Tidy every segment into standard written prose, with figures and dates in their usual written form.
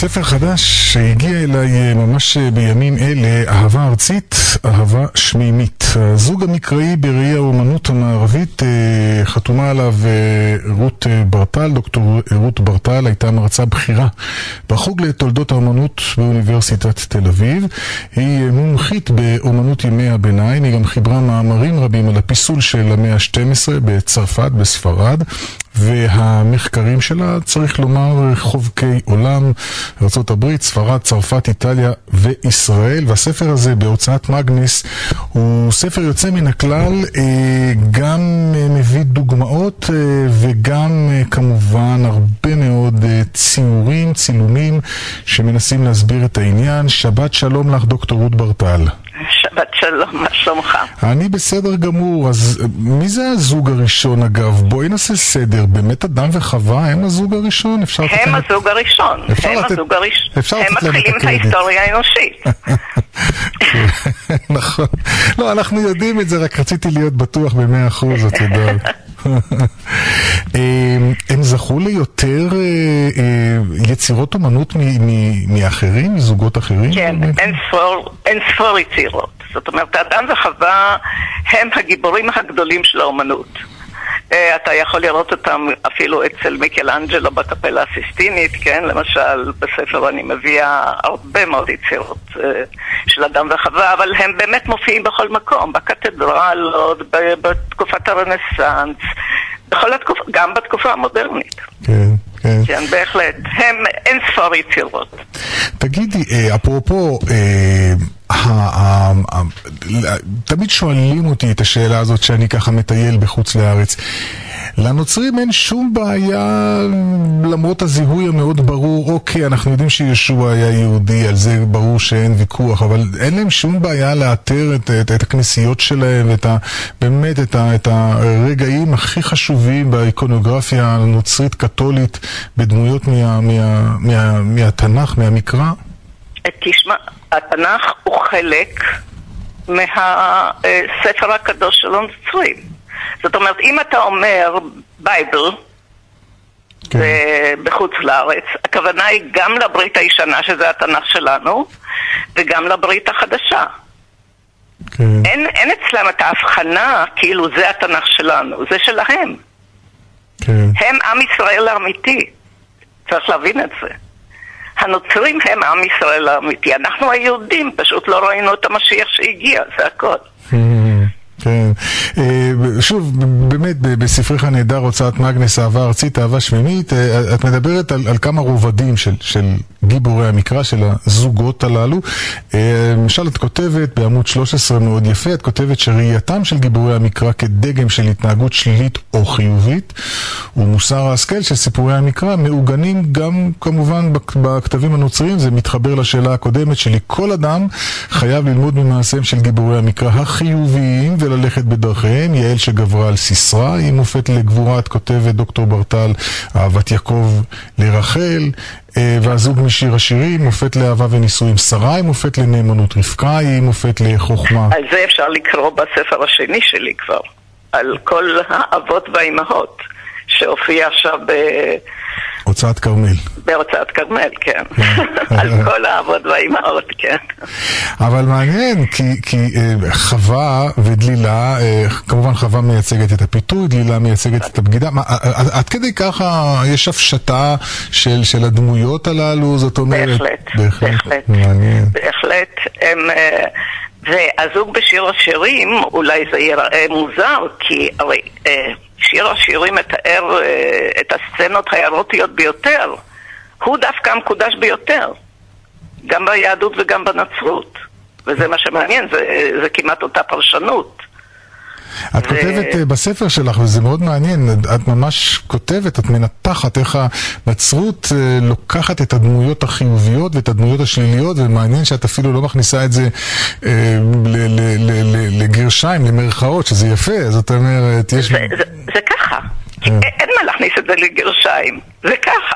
ספר חדש שהגיע אליי ממש בימים אלה, אהבה ארצית, אהבה שמימית. הזוג המקראי בראי האומנות המערבית, חתומה עליו רות ברטל. דוקטור רות ברטל הייתה מרצה בחירה בחוג לתולדות האומנות באוניברסיטת תל אביב. היא מומחית באומנות ימי הביניים, היא גם חיברה מאמרים רבים על הפיסול של המאה ה-12 בצרפת, בספרד, והמחקרים שלה, צריך לומר, חובקי עולם, ארצות הברית, ספרד, צרפת, איטליה וישראל. והספר הזה בהוצאת מגנס הוא ספר יוצא מן הכלל, גם מביא דוגמאות וגם כמובן הרבה מאוד ציורים, צילומים שמנסים להסביר את העניין. שבת שלום לך, דוקטור רות ברטל. שבת שלום, מה שלומך? אני בסדר גמור. אז מי זה הזוג הראשון אגב? בואי נעשה סדר. באמת אדם וחווה הם הזוג הראשון? הם הזוג הראשון. הם מתחילים את ההיסטוריה האנושית. נכון. לא, אנחנו יודעים את זה, רק רציתי להיות בטוח ב100%, את יודעת. הם זכו ליותר יצירות אומנות מאחרים, מזוגות אחרים? כן, אין ספור יצירות. זאת אומרת, האדם וחווה הם הגיבורים הגדולים של האומנות. אתה יכול לראות אותם אפילו אצל מיקלאנג'לו בקפלה הסיסטינית, כן? למשל, בספר אני מביאה הרבה מאוד יצירות של אדם וחווה, אבל הם באמת מופיעים בכל מקום, בקתדרלות, בתקופת הרנסנס, בכל התקופה, גם בתקופה המודרנית. כן, כן. כן, בהחלט. הם אין ספר יצירות. תגידי, אפרופו, תמיד שואלים אותי את השאלה הזאת שאני ככה מטייל בחוץ לארץ. לנוצרים אין שום בעיה, למרות הזיהוי המאוד ברור, אוקיי, אנחנו יודעים שישוע היה יהודי, על זה ברור שאין ויכוח, אבל אין להם שום בעיה לאתר את הכנסיות שלהם, באמת את הרגעים הכי חשובים באיקונוגרפיה הנוצרית קתולית, בדמויות מהתנ"ך, מהמקרא? תשמע, התנ"ך הוא חלק מהספר הקדוש של הנוצרים. זאת אומרת, אם אתה אומר בייבל בחוץ לארץ, הכוונה היא גם לברית הישנה, שזה התנ"ך שלנו, וגם לברית החדשה. אין אצלם את ההבחנה, כאילו זה התנ"ך שלנו, זה שלהם. הם עם ישראל האמיתי. צריך להבין את זה. הנוצרים הם עם ישראל האמיתי. אנחנו היהודים פשוט לא ראינו את המשיח שהגיע, זה הכל. כן. שוב, באמת, בספרך הנהדר, הוצאת מגנס, אהבה ארצית, אהבה שמימית, את מדברת על כמה רובדים של גיבורי המקרא, של הזוגות הללו. למשל, את כותבת בעמוד 13 מאוד יפה, את כותבת שראייתם של גיבורי המקרא כדגם של התנהגות שלילית או חיובית, ומוסר ההשכל של סיפורי המקרא מעוגנים גם כמובן בכתבים הנוצריים. זה מתחבר לשאלה הקודמת שלי. כל אדם חייב ללמוד ממעשיהם של גיבורי המקרא החיוביים וללכת בדרכיהם. יעל שגברה על סיסרא היא מופת לגבורה, את כותבת דוקטור ברטל, אהבת יעקב לרחל, והזוג משיר השירים מופת לאהבה ונישואים. שרה היא מופת לנאמנות, רבקה היא מופת לחוכמה. על זה אפשר לקרוא בספר השני שלי כבר, על כל האבות והאימהות שהופיע עכשיו הוצאת כרמל. בהוצאת כרמל, כן. על כל האבות והאימהות, כן. אבל מעניין, כי חווה ודלילה, כמובן חווה מייצגת את הפיתוי, דלילה מייצגת את הבגידה. עד כדי ככה יש הפשטה של הדמויות הללו, זאת אומרת? בהחלט. מעניין. בהחלט. והזוג בשיר השירים, אולי זה ייראה מוזר, כי הרי שיר השירים מתאר את הסצנות האירוטיות ביותר. הוא דווקא המקודש ביותר, גם ביהדות וגם בנצרות. וזה מה שמעניין, זה כמעט אותה פרשנות. את כותבת בספר שלך, וזה מאוד מעניין, את ממש כותבת, את מנתחת איך הנצרות לוקחת את הדמויות החיוביות ואת הדמויות השליליות, ומעניין שאת אפילו לא מכניסה את זה לגרשיים, למרכאות, שזה יפה. זאת אומרת, יש... זה ככה. אין מה להכניס את זה לגרשיים. זה ככה.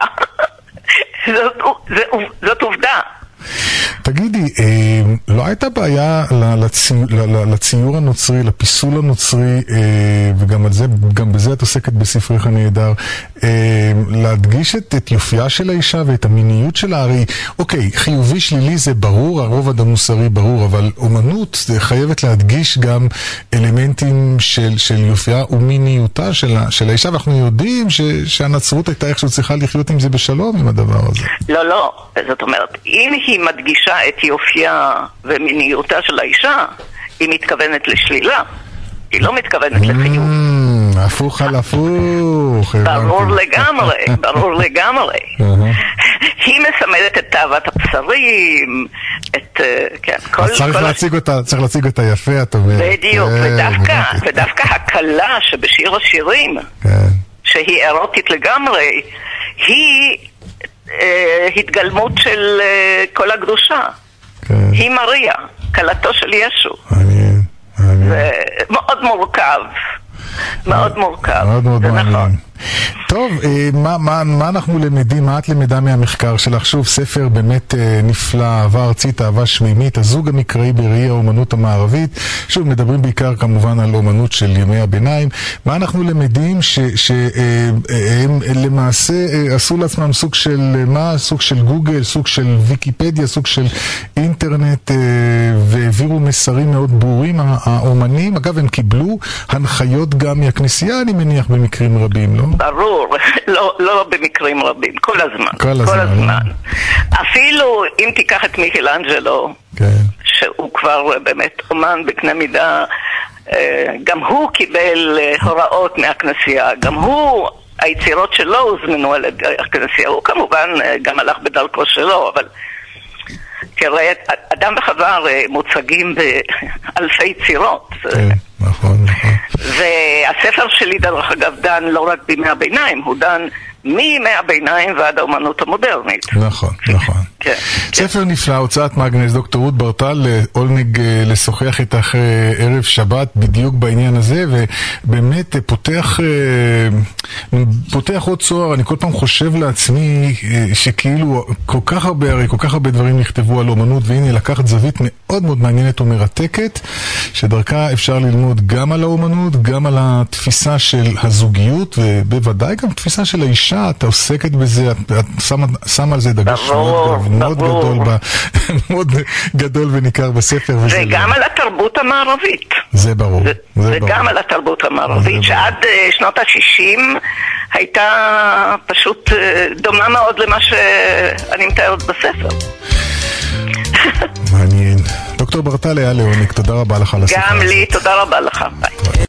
זאת עובדה. תגידי, לא הייתה בעיה לציור הנוצרי, לפיסול הנוצרי, וגם בזה את עוסקת בספרך הנהדר, להדגיש את יופייה של האישה ואת המיניות שלה. הרי, אוקיי, חיובי שלילי זה ברור, הרובד המוסרי ברור, אבל אומנות חייבת להדגיש גם אלמנטים של יופייה ומיניותה של האישה, ואנחנו יודעים שהנצרות הייתה איכשהו צריכה לחיות עם זה בשלום, עם הדבר הזה. לא, זאת אומרת, אם היא מדגישה את יופייה ומיניותה של האישה, היא מתכוונת לשלילה, היא לא מתכוונת לחיוב. הפוך על הפוך. ברור לגמרי. היא מסמלת את תאוות הבשרים, צריך להציג אותה יפה, את אומרת. בדיוק, ודווקא הקלה שבשיר השירים, שהיא אירוטית לגמרי, היא התגלמות של כל הקדושה. היא מריה, קלתו של ישו. זה מאוד מורכב. מאוד מעניין. טוב, מה אנחנו למדים, מה את למדה מהמחקר שלך? שוב, ספר באמת נפלא, אהבה ארצית, אהבה שמימית, הזוג המקראי בראי האומנות המערבית. שוב, מדברים בעיקר כמובן על אומנות של ימי הביניים. מה אנחנו למדים שהם למעשה עשו לעצמם סוג של גוגל, סוג של ויקיפדיה, סוג של אינטרנט, והעבירו מסרים מאוד ברורים. האומנים, אגב, הם קיבלו הנחיות גם מהכנסייה, אני מניח, במקרים רבים, לא? ברור, לא במקרים רבים, כל הזמן. אפילו אם תיקח את מיכלאנג'לו, שהוא כבר באמת אומן בקנה מידה, גם הוא קיבל הוראות מהכנסייה, גם הוא, היצירות שלו הוזמנו על הכנסייה, הוא כמובן גם הלך בדרכו שלו, אבל תראה, אדם וחווה מוצגים באלפי יצירות. נכון. והספר שלי דרך אגב דן לא רק בימי הביניים, הוא דן מימי הביניים ועד האומנות המודרנית. נכון. ספר נפלא, הוצאת מאגנס, דוקטור רות ברטל, עונג לשוחח איתך ערב שבת בדיוק בעניין הזה, ובאמת פותח עוד צוהר. אני כל פעם חושב לעצמי שכאילו כל כך הרבה דברים נכתבו על אומנות, והנה לקחת זווית מאוד מאוד מעניינת ומרתקת, שדרכה אפשר ללמוד גם על האומנות, גם על התפיסה של הזוגיות, ובוודאי גם תפיסה של האישה. אתה עוסקת בזה, את שמה על זה דגש מאוד גדול וניכר בספר. וגם על התרבות המערבית. זה ברור. וגם על התרבות המערבית, שעד שנות ה-60 הייתה פשוט דומה מאוד למה שאני מתארת בספר. מעניין. דוקטור ברטל, היה לעונג, תודה רבה לך על השיחה. גם לי, תודה רבה לך. ביי.